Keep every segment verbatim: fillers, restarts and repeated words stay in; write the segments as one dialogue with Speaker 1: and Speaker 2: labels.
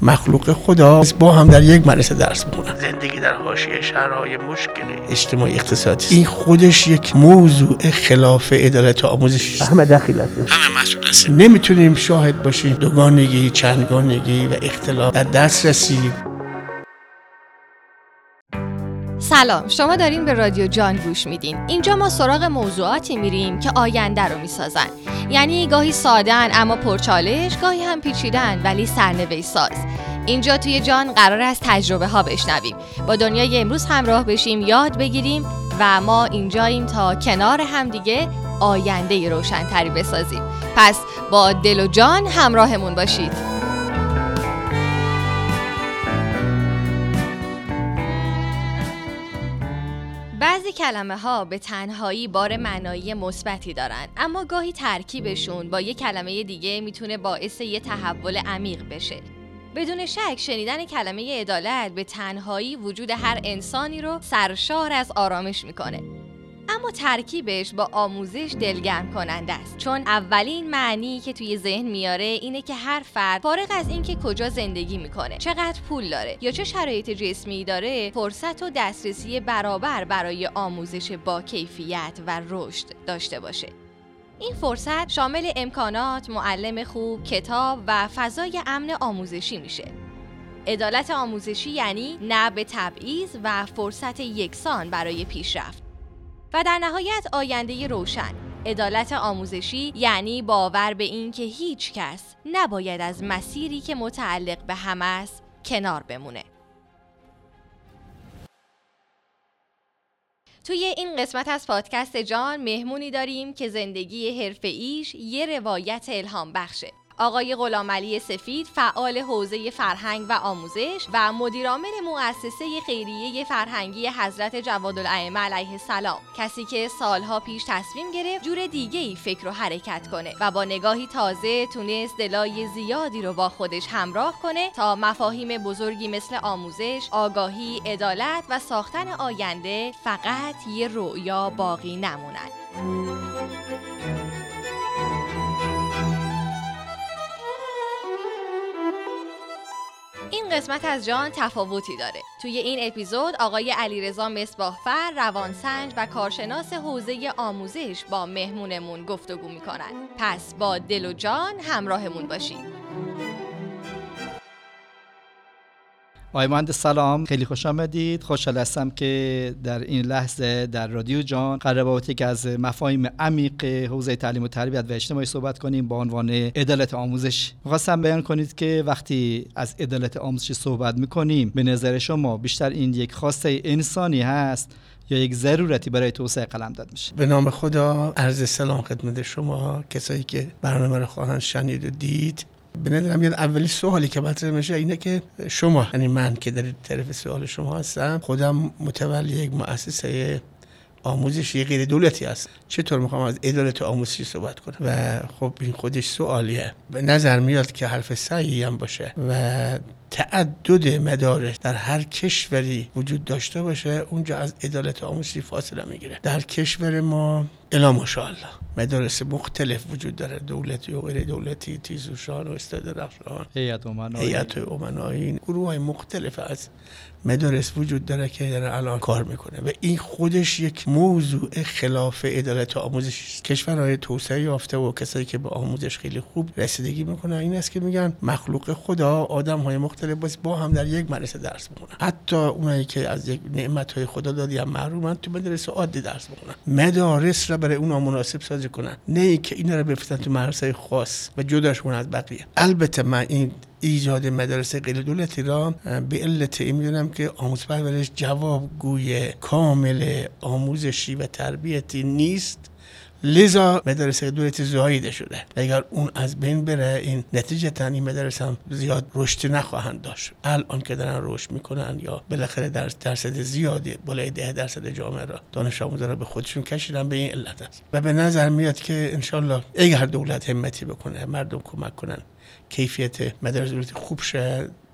Speaker 1: مخلوق خدا با هم در یک مدرسه درس می‌خونن. زندگی در حاشیه شهرهای مشکل اجتماعی اقتصادی، این خودش یک موضوع خلاف عدالت آموزشی. همه دخیل هستیم، همه مسئول هستیم. نمیتونیم شاهد باشیم دوگانگی، چندگانگی و اختلاف در دسترسی.
Speaker 2: سلام، شما دارین به رادیو جان گوش میدین. اینجا ما سراغ موضوعاتی میریم که آینده رو میسازن. یعنی گاهی سادن اما پرچالش، گاهی هم پیچیدن ولی سرنوشت ساز. اینجا توی جان قرار است تجربه ها بشنویم، با دنیای امروز همراه بشیم، یاد بگیریم و ما اینجاییم تا کنار هم دیگه آینده روشن‌تری بسازیم. پس با دل و جان همراهمون باشید. بعضی کلمه ها به تنهایی بار معنایی مثبتی دارن، اما گاهی ترکیبشون با یک کلمه دیگه میتونه باعث یه تحول عمیق بشه. بدون شک شنیدن کلمه عدالت به تنهایی وجود هر انسانی رو سرشار از آرامش میکنه. اما ترکیبش با آموزش دلگرم کننده است، چون اولین معنی که توی ذهن میاره اینه که هر فرد فارغ از اینکه کجا زندگی میکنه، چقدر پول داره یا چه شرایط جسمی داره، فرصت و دسترسی برابر برای آموزش با کیفیت و رشد داشته باشه. این فرصت شامل امکانات، معلم خوب، کتاب و فضای امن آموزشی میشه. عدالت آموزشی یعنی نه به تبعیض و فرصت یکسان برای پیشرفت. و در نهایت آینده روشن. عدالت آموزشی یعنی باور به این که هیچ کس نباید از مسیری که متعلق به همه است کنار بمونه. توی این قسمت از پادکست جان مهمونی داریم که زندگی حرفه‌ایش یه روایت الهام بخشه. آقای غلامعلی سفید، فعال حوزه فرهنگ و آموزش و مدیرعامل مؤسسه خیریه فرهنگی حضرت جوادالائمه علیه السلام، کسی که سالها پیش تصمیم گرفت جور دیگه‌ای فکر و حرکت کنه و با نگاهی تازه تونست دلای زیادی رو با خودش همراه کنه تا مفاهیم بزرگی مثل آموزش، آگاهی، عدالت و ساختن آینده فقط یه رؤیا باقی نمونن. این قسمت از جان تفاوتی داره. توی این اپیزود آقای علیرضا مصباحفر، روانسنج و کارشناس حوزه آموزش با مهمونمون گفتگو میکنن. پس با دل و جان همراهمون باشید.
Speaker 3: آقای مهندس سلام، خیلی خوش آمدید. خوشحال هستم که در این لحظه در رادیو جان قرار بابتی که از مفاهیم عمیق حوزه تعلیم و تربیت و اجتماعی صحبت کنیم با عنوان عدالت آموزش. می‌خواستم بیان کنید که وقتی از عدالت آموزشی صحبت می‌کنیم به نظر شما بیشتر این یک خواسته انسانی هست یا یک ضرورتی برای توسعه قلمداد میشه؟
Speaker 1: به نام خدا، عرض سلام خدمت شما کسایی که برنامه رو خواهند شنید و دید. به نظرم میاد اولی سوالی که مطرح میشه اینه که شما، یعنی من که در طرف سوال شما هستم، خودم متولی یک مؤسسه آموزشی غیر دولتی هست، چطور میخوام از عدالت آموزشی صحبت کنم؟ و خب این خودش سوالیه. به نظر میاد که حرف صحیحی هم باشه و تعدد مدارس در هر کشوری وجود داشته باشه، اونجا از عدالت آموزشی فاصله میگیره. در کشور ما الا ماشاءالله مدارس مختلف وجود داره، دولتی و غیر دولتی، تیزهوشان و استاد رخشان، هیئت امنایی، هیئت امنایی، گروه‌های مختلف از مدارس وجود داره که در الان کار میکنه و این خودش یک موضوع خلاف عدالت آموزشی است. کشورهای توسعه یافته و کسایی که به آموزش خیلی خوب رسیدگی میکنن این است که میگن مخلوق خدا، آدم‌های مختلف با هم در یک مدرسه درس میخونن. حتی اونایی که از یک نعمت‌های خدا دادی هم محرومن، تو مدارس عادی درس میخونن. مدارس را برای اونها مناسب سازی کنن، نه اینکه اینا رو بفرستن تو مدرسه خاص و جداش کنن از بقیه. البته من این ایجاد مدارس غیر دولتی را به علت این میدونم که آموزش پرورش جوابگوی کامل آموزشی و تربیتی نیست، لذا مدارس دولتی زاییده شده. اگر اون از بین بره، این نتیجه این مدارس هم زیاد رشد نخواهند داشت. الان که دارن رشد میکنن یا بالاخره در درصد زیادی بالای ده درصد جامعه را دانش آموزا را به خودشون کشیدن، به این علت است. و به نظر میاد که انشالله اگر دولت همتی بکنه، مردم کمک کنن، کیفیت مدارس دولتی خوب شه،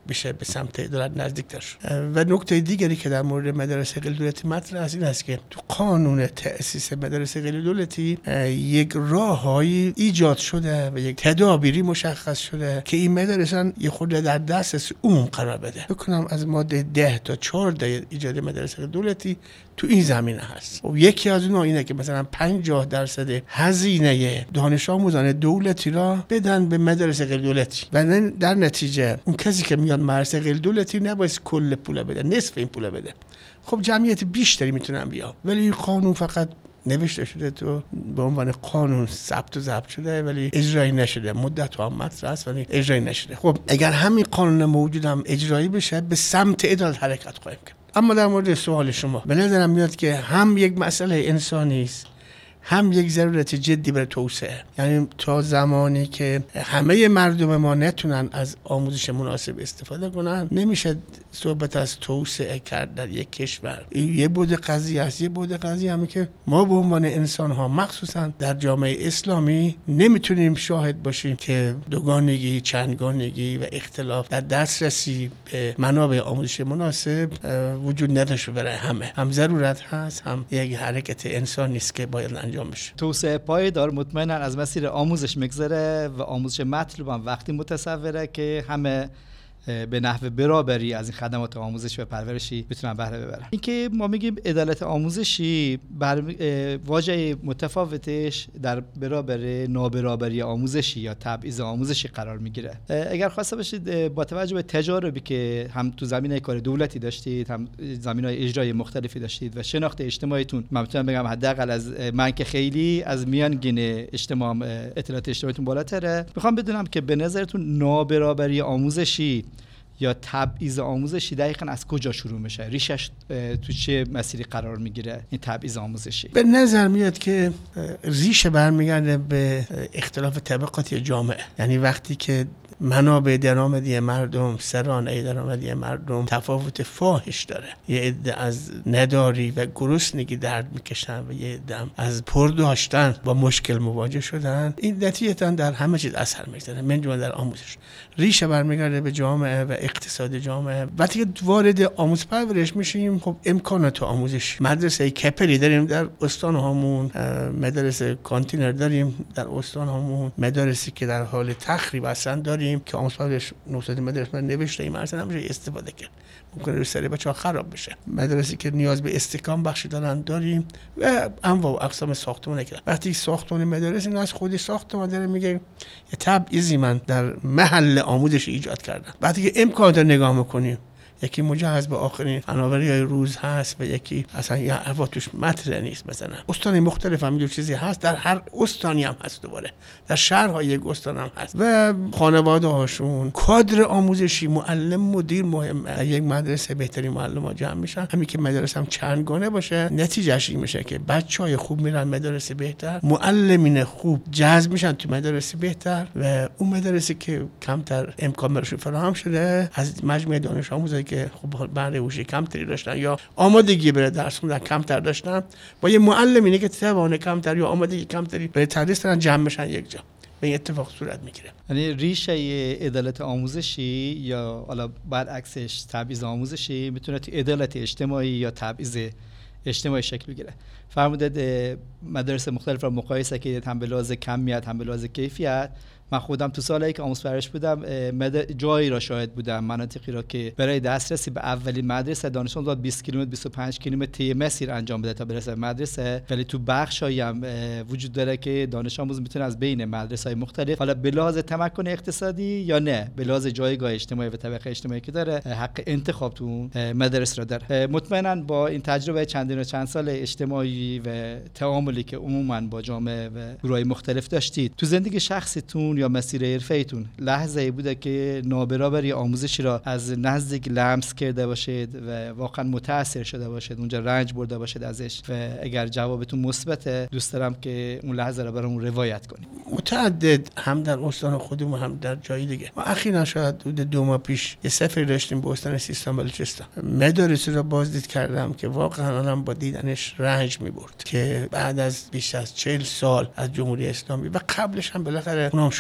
Speaker 1: بشه به سمت عدالت نزدیک‌تر شد. و نکته دیگری که در مورد مدارس غیر دولتی مطرح است این است که تو قانون تأسیس مدارس غیر دولتی یک راههایی ایجاد شده و یک تدابیری مشخص شده که این مدارسان یه خود در دسترس عموم قرار بده. بکنم از ماده ده تا چهارده ایجاد مدارس غیر دولتی تو این زمینه هست. و یکی از اونها اینه که مثلا پنجاه درصد هزینه دانش آموزان دولتی را بدن به مدارس غیر دولتی و در نتیجه اون کسی که میاد مدرسه غیر دولتی نباید کل پول بده، نصف این پول بده. خب جمعیت بیشتری میتونن بیا، ولی این قانون فقط نوشته شده تو به عنوان قانون ثبت و ضبط شده ولی اجرایی نشده. مدت ها هم مطرح است ولی اجرایی نشده. خب اگر همین قانون موجود هم اجرایی بشه به سمت عدالت حرکت خواهیم کرد. اما در مورد سوال شما به نظرم میاد که هم یک مسئله انسانی است، هم یک ضرورت جدی برای توسعه. یعنی تا زمانی که همه مردم ما نتونن از آموزش مناسب استفاده کنن نمیشه صحبت از توسعه کرد در یک کشور. یه بود قضیه است. یه بود قضیه همه که ما به عنوان انسان ها مخصوصا در جامعه اسلامی نمیتونیم شاهد باشیم که دوگانگی، چندگانگی و اختلاف در دسترسی به منابع آموزش مناسب وجود نداشته برای همه. هم ضرورت هست، هم یک حرکت انسانی است که باید انجام بشه.
Speaker 3: توسعه پایدار مطمئنا از مسیر آموزش میگذره و آموزش مطلوب هم وقتی متصوره که همه به نحو برابری از این خدمات آموزش و پرورشی بتونن بهره ببرن. اینکه ما میگیم عدالت آموزشی بر واژه متفاوتش در برابر نابرابری آموزشی یا تبعیض آموزشی قرار میگیره. اگر خواسته باشید با توجه به تجاربی که هم تو زمینه کار دولتی داشتید، هم زمینه‌های اجرایی مختلفی داشتید و شناخت اجتماعیتون، من میتونم بگم حداقل از من که خیلی از میانگین اجتماع اطلاعات اجتماعیتون بالاتره، میخوام بدونم که به نظرتون نابرابری آموزشی یا تبعیض آموزشی دقیقاً از کجا شروع میشه؟ ریشش تو چه مسیری قرار میگیره این تبعیض آموزشی؟
Speaker 1: به نظر میاد که ریشه برمیگرده به اختلاف طبقاتی جامعه. یعنی وقتی که منابع درآمدی مردم، سرانه درآمدی مردم تفاوت فاحش داره، یه عده از نداری و گرسنگی درد میکشن و یه عده از پر داشتن با مشکل مواجه شدن، این نتیجتاً در همه چیز اثر میذاره، من جمله در آموزش. ریشه برمیگرده به جامعه و اقتصاد جامعه. وقتی که وارد آموزش پرورش میشیم، خب امکانات آموزش، مدرسه کپری داریم در استان هامون، مدرسه کانتینر داریم در استان هامون، مدارسی که در حال تخریب هستن داریم که آموزش پرورش نوستادی مدرسه من نوشته این مرسه نمیشه استفاده کرد، ممکنه روی سری بچه ها خراب بشه. مدرسی که نیاز به استحکام بخشی دارن داریم و انواع و اقسام ساختمان کرد. وقتی ساختمان مدرسه این از خودی ساختمان داره میگه یه تبعیضی من در محل آموزش ایجاد کردم. وقتی که امکانات رو نگاه میکنیم، یکی مجهز به آخرین فناوری‌های روز هست و یکی اصلا یه حرفا توش مطرح نیست. مثلا استان مختلف هم یه چیزی هست، در هر استانی هم هست، دوباره در شهرهای یک استان هم هست و خانواده هاشون کادر آموزشی، معلم، مدیر مهمه. یک مدرسه بهترین معلم‌ها جمع میشن، همین که مدرسه هم چندگانه باشه نتیجهش این میشه که بچهای خوب میرن مدرسه بهتر، معلمین خوب جذب میشن تو مدرسه بهتر و اون مدرسه که کمتر امکان براشون فراهم شده از مجموعه دانش آموزایی که خب بهره هوشی کمتری داشتن یا آمادگی برای درس خوندن کمتر داشتن، با یه معلمی که توان کمتر یا آمادگی کمتری برای تدریس دارن جمع میشن یک جا. به این اتفاق صورت میگیره.
Speaker 3: یعنی ریشه عدالت آموزشی یا حالا برعکسش تبعیض آموزشی میتونه تو عدالت اجتماعی یا تبعیض اجتماعی شکل بگیره. فرمودید مدارس مختلف را مقایسه کردید، هم به لحاظ کمیت هم به لحاظ کیفیت. من خودم تو سالایی که آموزش پرورش بودم جایی را شاهد بودم، مناطقی را که برای دسترسی به اولین مدرسه دانش آموز بیست کیلومتر بیست و پنج کیلومتر طی مسیر انجام بده تا برسه به مدرسه، ولی تو بخشایی هم وجود داره که دانش آموز میتونه از بین مدرسه‌های مختلف، حالا به لحاظ تمکن اقتصادی یا نه به لحاظ جایگاه اجتماعی و طبقه اجتماعی که داره، حق انتخاب تو مدرسه را داره. مطمئنا با این تجربه چندین و چند سال اجتماعی و تعاملی که عموما با جامعه و گروه‌های مختلف داشتید، تو زندگی شخصیتون یا مسیر حرفه‌ایتون لحظه‌ای بوده که نابرابری آموزشی را از نزدیک لمس کرده باشید و واقعا متاثر شده باشید، اونجا رنج برده باشید ازش؟ و اگر جوابتون مثبته دوست دارم که اون لحظه را برامون روایت کنید.
Speaker 1: متعدد هم در استان خودمون هم در جای دیگه. ما اخیراً شاید دو ماه پیش یه سفری داشتیم به استان سیستان بلوچستان. مدارسی رو بازدید کردم که واقعا آدم با دیدنش رنج می‌برد که بعد از بیش از چهل سال از جمهوری اسلامی و قبلش هم بالاخره اونام شروع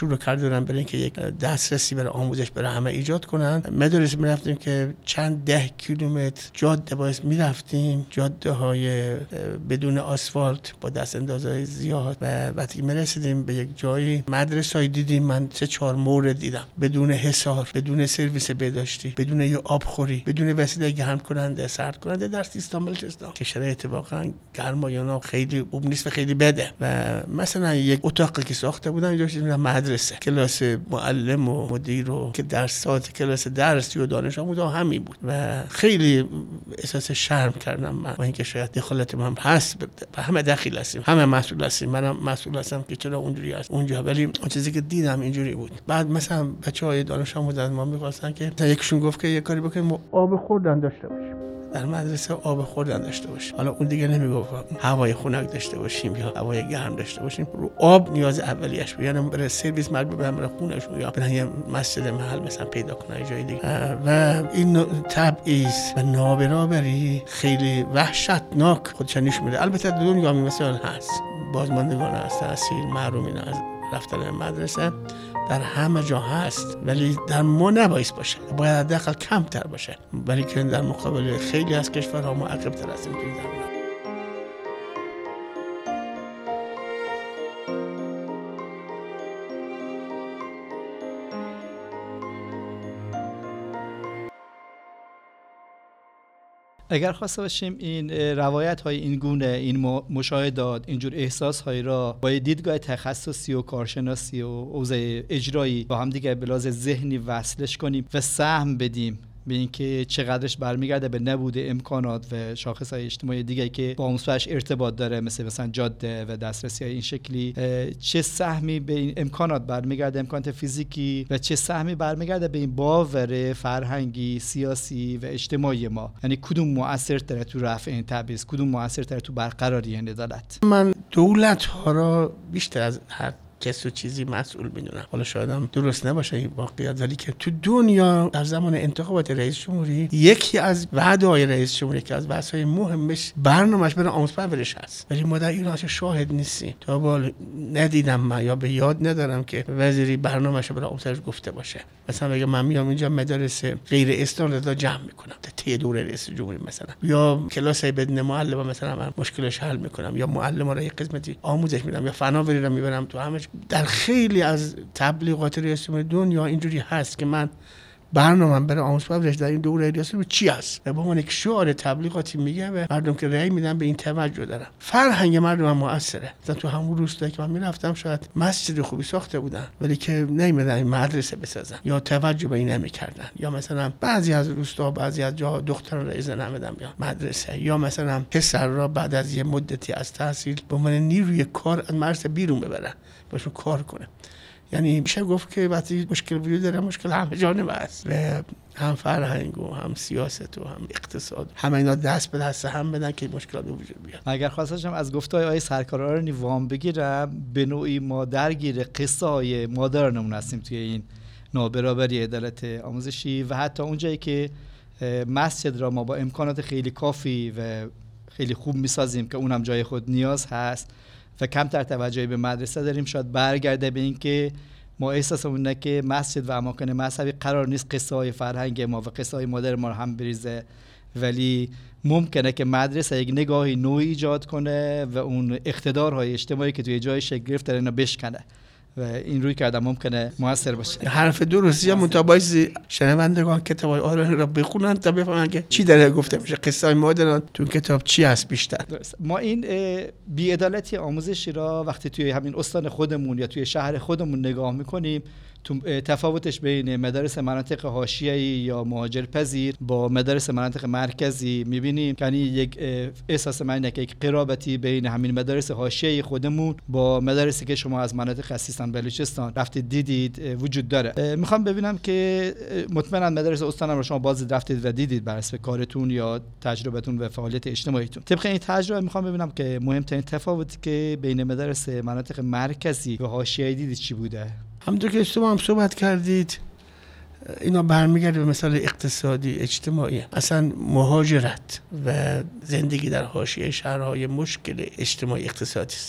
Speaker 1: شروع کردن برای اینکه یک دسترسی برای آموزش برای همه ایجاد کنن. مدارس میرفتیم که چند ده کیلومتر جاده باعث میرفتیم، جاده های بدون آسفالت با دست اندازهای زیاد، و وقتی میرسیدیم به یک جایی مدرسه های دیدیم، من سه چهار مورد دیدم بدون حصار، بدون سرویس بهداشتی، بدون یه آبخوری، بدون وسیله گرم کننده سرد کننده در سیستان بلوچستان که شرایط واقعا گرمایانا خیلی خوب نیست و خیلی بده. و مثلا یک اتاقی که ساخته بودن اینجا چیزی مدرسه، کلاس معلم و مدیر و که درسات کلاس درسی و دانش آموز همین بود و خیلی احساس شرم کردم من با اینکه شاید دخالت من هست و همه دخیل هستیم، همه مسئول هستیم، منم مسئول هستم که چرا اونجوری هست اونجا، ولی اون چیزی که دیدم اینجوری بود. بعد مثلا بچهای دانش آموز از ما می‌خواستن که یکشون گفت که یه کاری بکنیم آب خوردن داشته باشیم در مدرسه، آب خوردن داشته باشیم. حالا اون دیگه نمیگفت هوای خنک داشته باشیم یا هوای گرم داشته باشیم، رو آب نیاز اولیش بود، یعنی برای سرویس مربوط به برای خونه‌شون یا برای یه مسجد محل مثلا پیدا کنن جای دیگه. و این تبعیض و نابرابری خیلی وحشتناک خودش نشون میده. البته دنیا می مثلا هست بازماندگان از تحصیل، محرومین از رفتن مدرسه در همه جا هست، ولی در ما نباید باشه، باید حداقل کمتر باشه، ولی که در مقابل خیلی از کشورها ما عقب‌تر هستیم تو این زمینه.
Speaker 3: اگر خواسته باشیم این روایت های این گونه، این مشاهدات، اینجور احساس های را با دیدگاه تخصصی و کارشناسی و اوضاع اجرایی با هم دیگه به لحاظ ذهنی وصلش کنیم و سهم بدیم به اینکه چقدرش برمیگرده به نبود امکانات و شاخص‌های اجتماعی دیگه که با آموزش ارتباط داره، مثل مثلا جاده و دسترسی‌های این شکلی، چه سهمی به این امکانات برمیگرده، امکانات فیزیکی، و چه سهمی برمیگرده به این باور فرهنگی، سیاسی و اجتماعی ما. یعنی کدوم مؤثر تره تو رفع این تبعیض، کدوم مؤثر تره تو برقراری این عدالت؟
Speaker 1: من دولت‌ها را بیشتر از هر کس و چیزی مسئول میدونم. حالا شاید هم درست نباشه این واقعیت، ولی که تو دنیا در زمان انتخابات رئیس جمهوری یکی از وعده‌های رئیس جمهوری که از وعده‌های مهمش برنامه‌اش برای آموزش پرورش هست، ولی ما در ایران شاهد نیستیم. تا حالا ندیدم من یا به یاد ندارم که وزیری برنامه‌اش برای آموزش گفته باشه. مثلا بگم من میام اینجا مدارس غیر استاندارد جمع میکنم طی دوره رئیس جمهوری، مثلا یا کلاسای بدون معلم مثلا من مشکلش حل میکنم، یا معلم‌ها را یک قسمتی آموزش میدم، یا فناوری را میبرم تو همه. در خیلی از تبلیغات رئیس جمهوری دنیا اینجوری هست که من برنامه برای آموزش پرورش در این دوره رئیس جمهوری چی است و با من یک شعار تبلیغاتی میگه و مردم که رأی میدن به این توجه دارن. فرهنگ مردم هم موثره. مثلا تو همون روستایی که من میرفتم شاید مسجد خوبی ساخته بودن ولی که نمیدن مدرسه بسازن یا توجه به این نمیکردن، یا مثلا بعضی از روستا بعضی از جا دختران را اجازه نمیدن بیان مدرسه، یا مثلا پسر را بعد از یه مدتی از تحصیل به عنوان نیروی کار از مدرسه بیرون ببرن باشون کار کنه. یعنی میشه گفت که وقتی مشکل وجود داره مشکل همه جانبه است و هم فرهنگ و هم سیاست و هم اقتصاد، همه اینا دست به دست هم بدن که مشکلات به وجود بیاد.
Speaker 3: اگر خواستم از گفتهای آقای سرکارآرنی وام بگیرم، به نوعی ما درگیر قصه های مادرنمون هستیم توی این نابرابری عدالت آموزشی و حتی اونجایی که مسجد را ما با امکانات خیلی کافی و خیلی خوب میسازیم که اونم جای خود نیاز هست و کمتر توجهی به مدرسه داریم، شاید برگرده به این که ما احساسمون اینه که مسجد و اماکن مذهبی قرار نیست قصه های فرهنگ ما و قصه های مادر ما رو هم بریزه، ولی ممکنه که مدرسه یک نگاهی نوعی ایجاد کنه و اون اقتدارهای اجتماعی که توی جای شکل گرفته رو بشکنه و این روی کردن ممکنه موثر باشه.
Speaker 1: حرف درستی هم متابعی شنوندگان کتاب‌های آرانی را بخونن تا بفهمن که چی داره گفته میشه، قصه های مادران تو کتاب چی هست بیشتر.
Speaker 3: درست. ما این بی‌عدالتی آموزشی را وقتی توی همین استان خودمون یا توی شهر خودمون نگاه میکنیم، تو تفاوتش بین مدارس مناطق حاشیه‌ای یا مهاجرپذیر با مدارس مناطق مرکزی می‌بینیم، یعنی یک احساس من اینه که یک قرابتی بین همین مدارس حاشیه‌ای خودمون با مدارسی که شما از مناطق سیستان بلوچستان رفتید دیدید وجود داره. میخوام ببینم که مطمئنا مدارس استانم رو شما باز رفتید و دیدید بر اساس کارتون یا تجربتون و فعالیت اجتماعیتون. طبق این تجربه میخوام ببینم که مهمترین تفاوتی که بین مدارس مناطق مرکزی و حاشیه‌ای دیدید چی بوده؟
Speaker 1: همونطور که شما هم صحبت کردید اینا برمیگرده به مسائل اقتصادی اجتماعی. اصلا مهاجرت و زندگی در حاشیه شهرهای مشکل اجتماعی اقتصادی است،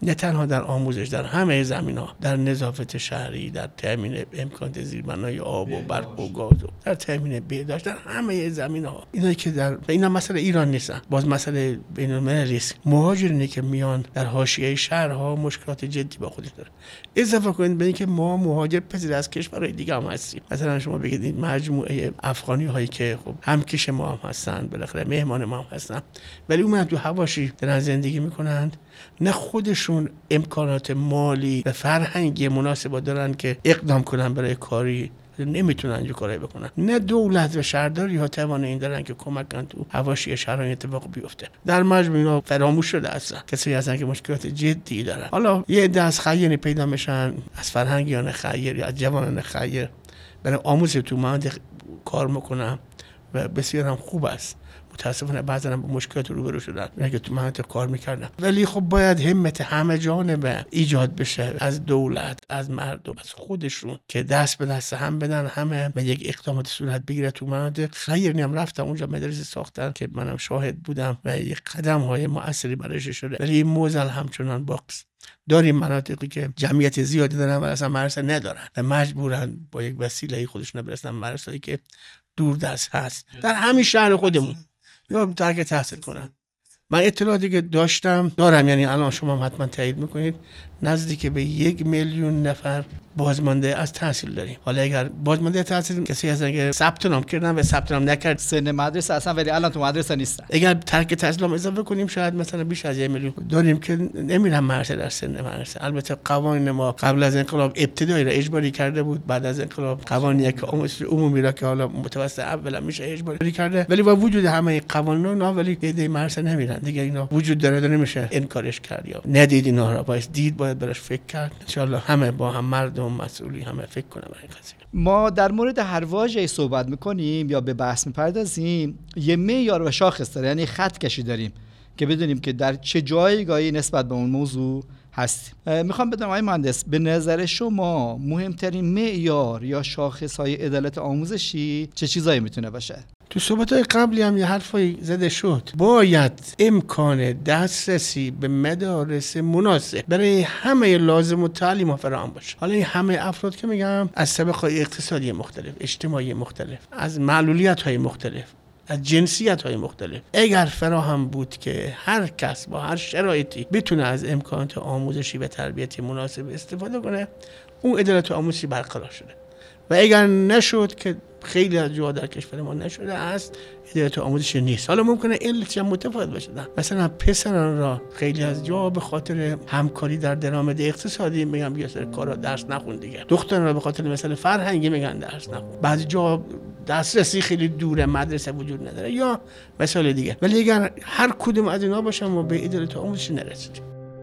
Speaker 1: نه تنها در آموزش، در همه زمینه‌ها، در نظافت شهری، در تامین امکانات زیربنای آب و برق و گاز، و در تامین بهداشت، در همه زمینه‌ها. اینایی که در اینا مسئله ایران نیستن، باز مسئله بین‌المللی است. مهاجرینی که میان در حاشیه شهرها مشکلات جدی با خودش داره. اضافه کنید به اینکه ما مهاجر پذیر از کشورهای دیگه هم هستیم. مثلا شما بگید این مجموعه افغانی هایی که خب همکش ما هم هستن، بالاخره مهمان ما هم هستن، ولی اون تو حواشی دارن زندگی میکنند، نه خودشون امکانات مالی و فرهنگی مناسب دارن که اقدام کنن برای کاری، نمیتونن اینجور کارایی بکنن، نه دولت و شهرداری ها توان این دارن که کمک کنن تو حواشی شهر اتفاق بیفته. در مجموع اینا فراموش شده اصلا. کسایی هستن که مشکلات جدی دارن. حالا یه عده از خیری پیدا میشن، از فرهنگیان خیر یا از جوانان خیر، برای آموزش تو مناطق کار میکنن و بسیار هم خوب است. متاسفانه بعضا هم با مشکلات روبرو شدن اگه تو مناطق کار میکردن، ولی خب باید همت همه جانبه ایجاد بشه، از دولت، از مردم، از خودشون، که دست به دست هم بدن، همه به یک اقدامات صورت بگیره. تو مناطق خیلی هم رفتم اونجا مدارس ساختن که منم شاهد بودم و یک قدم های مؤثری برایش شده، ولی این موزل همچنان باقی. داریم مناطقی که جمعیت زیادی دارن و اصلا مدرسه ندارن و مجبورن با یک وسیله خودشون برسن مدرسه‌ای که دور دست هست در همین شهر خودمون یا ترک تحصیل کنن. من اطلاعاتی که داشتم دارم، یعنی الان شما هم حتما تایید میکنید، نزدیک به یک میلیون نفر بازمانده از تحصیل داریم. حالا اگر بازمانده تحصیل کسی هستن که ثبت نام کردن و ثبت نام نکرد
Speaker 3: سن مدرسه اصلا ولی الان تو مدرسه نیستن،
Speaker 1: اگر ترک تحصیل هم اضافه کنیم شاید مثلا بیش از یک میلیون داریم که نمیرن مدرسه در سن مدرسه. البته قوانین ما قبل از انقلاب ابتدایی را اجباری کرده بود، بعد از انقلاب قوانینی که آموزش عمومی را که حالا متوسط اولا میشه اجباری کرده، ولی با وجود همه قوانین اینا ولی ایده مدرسه نمیرن دیگه. اینا وجود داره داره نمیشه انکارش کرد یا ندید. اینا را باید دید، باید براش فکر کرد. ان شاء الله همه با هم مردم مسئولی همه فکر کنن برای قضیه.
Speaker 3: ما در مورد هر واژه‌ای صحبت میکنیم یا به بحث میپردازیم یه معیار و شاخص داره، یعنی خط کشی داریم که بدونیم که در چه جایگاهی نسبت به اون موضوع هستیم. میخوام بدونم آقای مهندس، به نظر شما مهمترین معیار یا شاخص‌های عدالت آموزشی چه چیزایی میتونه باشه؟
Speaker 1: تو صحبت‌های قبلی هم یه حرفایی زده شد. باید امکان دسترسی به مدارس مناسب برای همه لازم و تعلیم فراهم باشه. حالا این همه افراد که میگم از طبقه‌های اقتصادی مختلف، اجتماعی مختلف، از معلولیت‌های مختلف، از جنسیت‌های مختلف، اگر فراهم بود که هر کس با هر شرایطی بتونه از امکانات آموزشی و تربیتی مناسب استفاده کنه، اون عدالت آموزشی برقرار شده. و اگر نشد که خیلی از جاها در کشور ما نشده است، عدالت آموزشی نیست. حالا ممکنه علتش هم متفاوت باشه. مثلا پسران را خیلی از جاها به خاطر همکاری در درآمد اقتصادی میگن بیا سر کارا درس نخون دیگه. دختران را به خاطر مثلا فرهنگی میگن درس نخون. بعضی جاها دسترسی خیلی دوره، مدرسه وجود نداره یا مثال دیگه. ولی اگر هر کدوم از اینا باشه ما به عدالت آموزشی نرسیدیم.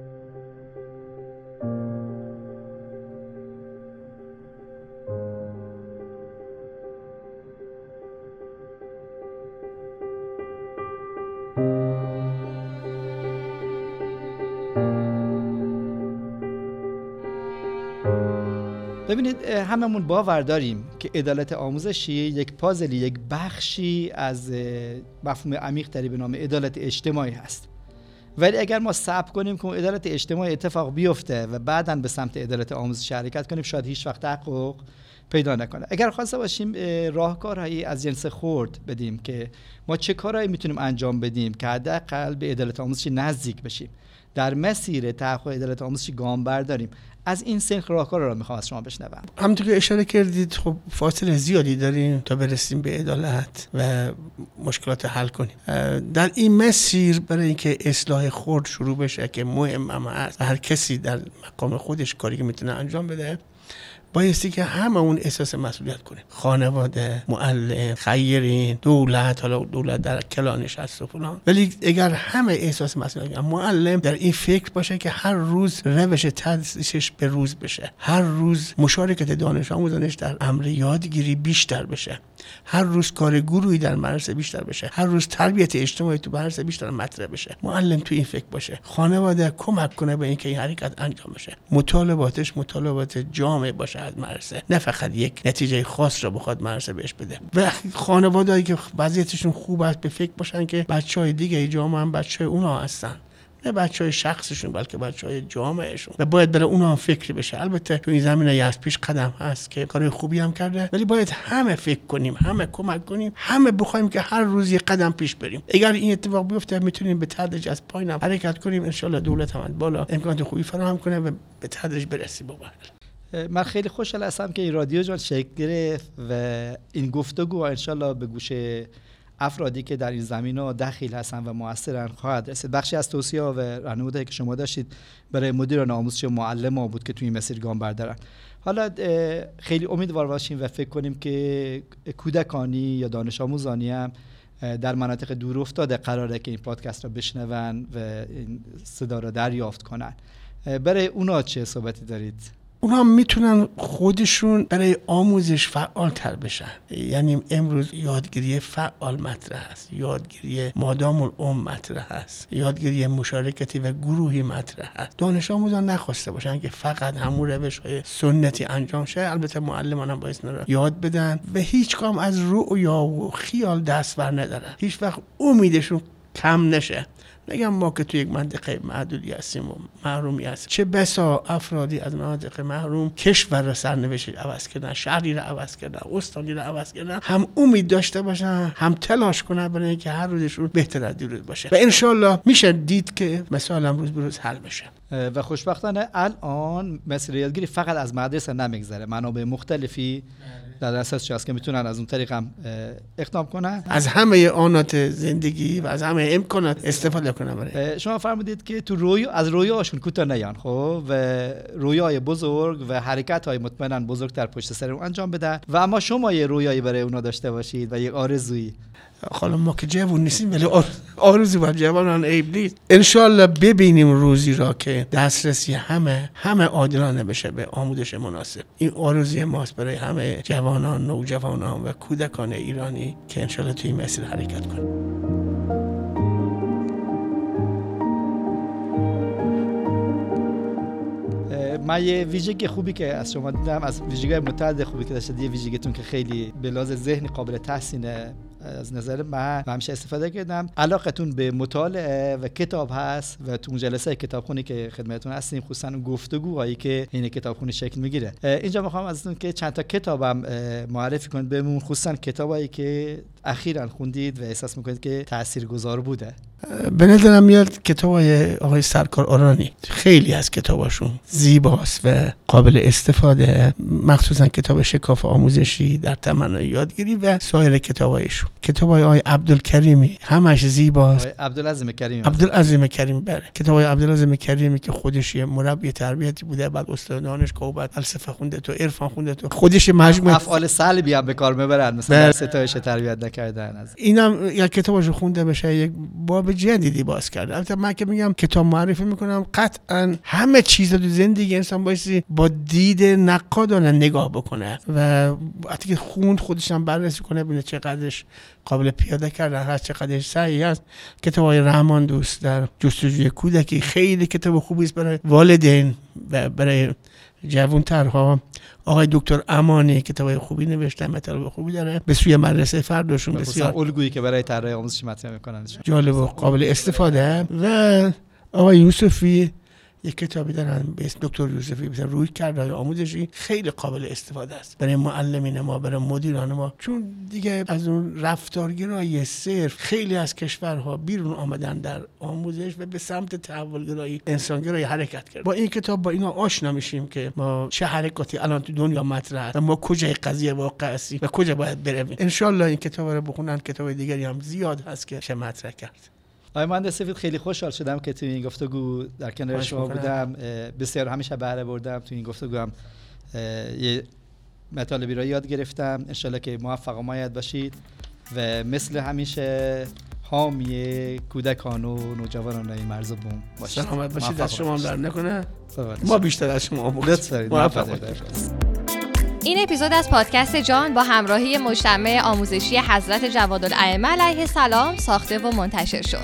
Speaker 3: ببینید هممون باور داریم که عدالت آموزشی یک پازلی، یک بخشی از مفهوم عمیق تری به نام عدالت اجتماعی هست. ولی اگر ما صبر کنیم که عدالت اجتماعی اتفاق بیفته و بعداً به سمت عدالت آموزشی حرکت کنیم، شاید هیچ وقت تحقق پیدا نکنه. اگر خواسته باشیم راهکارهایی از جنس خرد بدیم که ما چه کارهایی میتونیم انجام بدیم که حداقل به عدالت آموزشی نزدیک بشیم، در مسیر تحقق عدالت آموزشی گام برداریم، از این سنخ راهکار رو میخوام از شما بشنوم.
Speaker 1: همونطور که اشاره کردید خب فاصله زیادی داریم تا برسیم به عدالت و مشکلات حل کنیم. در این مسیر برای اینکه اصلاح خرد شروع بشه که مهم هم هست، هر کسی در مقام خودش کاری که میتونه انجام بده، بایستی که همه اون احساس مسئولیت کنه. خانواده، معلم، خیرین، دولت، حالا دولت در کلانش هست و فلان، ولی اگر همه احساس مسئولیت کنه، معلم در این فکر باشه که هر روز روش تدریسش به روز بشه، هر روز مشارکت دانش آموزانش در امر یادگیری بیشتر بشه، هر روز کار گروهی در مدرسه بیشتر بشه، هر روز تربیت اجتماعی تو مدرسه بیشتر مطرح بشه. معلم تو این فکر باشه، خانواده کمک کنه به اینکه این حرکت انجام بشه، مطالباتش مطالبات جامع باشه از مدرسه، نه فقط یک نتیجه خاص را بخواد مدرسه بهش بده. و خانواده‌ای که وضعیتشون خوب است به فکر باشن که بچهای دیگه جامعه هم بچهای اونها هستن، نه بچهای شخصشون بلکه بچهای جامعهشون، و باید برای اونها فکر بشه. البته تو این زمینه از پیش قدم هست که کار خوبی هم کرده، ولی باید همه فکر کنیم، همه کمک کنیم، همه بخوایم که هر روز یک قدم پیش بریم. اگر این اتفاق بیفته میتونیم به تدریج از پایین هم حرکت کنیم. ان شاءالله دولت هم بالا امکانات خوبی فراهم کنه و به تدریج برسیم.
Speaker 3: من خیلی خوشحال هستم که این رادیو جان شکل گرفت و این گفتگو ان شاءالله به گوش افرادی که در این زمینه دخیل هستن و مؤثرن خواهد رسید. بخشی از توصیه و راهنمایی که شما داشتید برای مدیران آموزشی و معلمان بود که توی این مسیر گام بردارن. حالا خیلی امیدوار باشیم و فکر کنیم که کودکانی یا دانش آموزانی هم در مناطق دور افتاده قراره که این پادکست را بشنون و این صدا را دریافت کنن. برای اونا چه صحبتی دارید؟
Speaker 1: اونا میتونن خودشون برای آموزش فعال تر بشن. یعنی امروز یادگیری فعال مطرح است، یادگیری مادام العمر مطرح است، یادگیری مشارکتی و گروهی مطرح است. دانش آموزان نخواسته باشن که فقط همون روش‌های سنتی انجام شه. البته معلمان هم باید اینا رو یاد بدن و هیچ کام از رؤیا و خیال دست بر ندارن، هیچ وقت امیدشون کم نشه. نگم ما که توی یک منطقه محدودی هستیم و محرومی هستیم، چه بسا افرادی از مناطق محروم کشور را سرنوشت عوض کردن، شهری را عوض کردن، استانی را عوض کردن. هم امید داشته باشن، هم تلاش کنن برای اینکه هر روزشون بهتر از دیروز باشه و انشالله میشه دید که مثلا امروز بروز حل بشه.
Speaker 3: و خوشبختانه الان مسیر یادگیری فقط از مدرسه نمیگذره، منابع مختلفی در اساس هست که میتونن از اون طریق هم اقدام کنن،
Speaker 1: از همه آنات زندگی و از همه امکانات استفاده کنن. برای
Speaker 3: شما فرمودید که تو رویا از رویاشون کوتاه نیان، خب و رویای بزرگ و حرکت‌های مطمئنا بزرگتر پشت سر اون انجام بدن و اما شما یه رویایی برای اونا داشته باشید و یه آرزویی.
Speaker 1: حالا ما که جوان نیستیم ولی آرزو بر جوانان عیب نیست. انشالله ببینیم روزی را که دسترسی همه همه عادلانه بشه به آموزش مناسب. این آرزوی ماست برای همه جوانان، نوجوانان و کودکان ایرانی که انشالله توی این مسیر حرکت کنیم.
Speaker 3: من یه ویژگی خوبی که از شما دیدم، از ویژگی‌های متعدد خوبی که داشتید، یه ویژگیتون که خیلی به لحاظ ذهنی قابل تحسینه از نظر من و همیشه استفاده کردم، علاقتون به مطالعه و کتاب هست و تو جلسه کتابخونی که خدمتتون هستیم خصوصا گفتگوهایی که این کتابخونی شکل میگیره. اینجا میخوام ازتون که چند تا کتابم معرفی کنید بهمون، خصوصا کتابایی که اخیراً خوندید و احساس میکنید که تاثیرگذار بوده.
Speaker 1: به نظرم میاد کتابای آقای سرکار آرانی خیلی از کتاباشون زیباست و قابل استفاده، مخصوصا کتاب شکاف آموزشی در تمنای یادگیری و سایر کتابایشون. کتابای آقای عبدالکریمی همش زیباست.
Speaker 3: آقای عبدالعظیم کریمی.
Speaker 1: عبدالعظیم کریمی بله. کتابای عبدالعظیم کریمی که خودش یه مربی تربیتی بوده، بعد استاد دانشگاه، بعد فلسفه خونده تو، عرفان خونده تو، خودش مجموعه
Speaker 3: افعال سلبی هم به کار میبرن، مثلا ستایش تربیت نکردن. از
Speaker 1: اینم یا کتاباشو خونده بشه یک باب جدیدی باز کرده. البته من که میگم کتاب معرفی میکنم، قطعا همه چیز تو زندگی انسان بایستی با دید نقادانه نگاه بکنه و وقتی که خوند خودش هم بررسی کنه ببینه چقدرش قابل پیاده کردن هست، چقدرش صحیح است. کتابای رحمان دوست در جستجوی کودکی خیلی کتاب خوبی است برای والدین و برای جوانترها. آقای دکتر امانی کتابای خوبی نوشته، مطالب خوبی داره، به سوی مدرسه فرداشون بسیار
Speaker 3: الگویی که برای طراحی آموزشی مطرح میکنن
Speaker 1: جالب و قابل استفاده. و آقای یوسفی یک کتابی دارن به اسم دکتر یوسفی، مثلا روی کردهای آموزشی، خیلی قابل استفاده است برای معلمین ما، برای مدیران ما، چون دیگه از اون رفتارگرایی صرف خیلی از کشورها بیرون آمدن در آموزش و به سمت تحولگرایی انسانگرایی حرکت کرد. با این کتاب با اینا آشنا میشیم که ما چه حرکاتی الان تو دنیا مطرح است و ما کجای قضیه واقع هستیم و کجا باید برویم. ان شاءالله این کتاب رو بخونن. کتاب دیگری هم زیاد هست که چه مطرح کرد.
Speaker 3: آقای مهندس سفید، خیلی خوشحال شدم که توی این گفتگو در کنار شما بودم. بسیار همیشه بهره بردم. توی این گفتگو هم یه مطالبی را یاد گرفتم. انشالله که موفق و مایید باشید و مثل همیشه حامی کودکان و نوجوانان این مرز بوم باشید.
Speaker 1: سلامت باشید. دست شما هم در نکنه. ما بیشتر از شما بودید. موفق باشید.
Speaker 2: این اپیزود از پادکست جان با همراهی مجتمع آموزشی حضرت جوادالائمه علیه السلام ساخته و منتشر شد.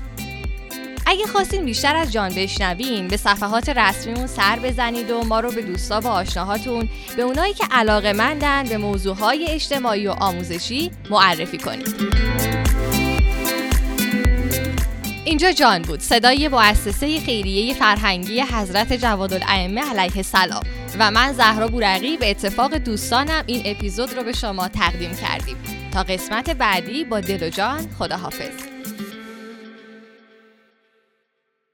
Speaker 2: اگه خواستین بیشتر از جان بشنوین، به صفحات رسمیمون سر بزنید و ما رو به دوستا و آشناهاتون، به اونایی که علاقه‌مندن به موضوعهای اجتماعی و آموزشی معرفی کنید. اینجا جان بود، صدای مؤسسه خیریه فرهنگی حضرت جوادالائمه علیه السلام و من زهرا بورقی به اتفاق دوستانم این اپیزود رو به شما تقدیم کردیم. تا قسمت بعدی با دل و جان، خداحافظ.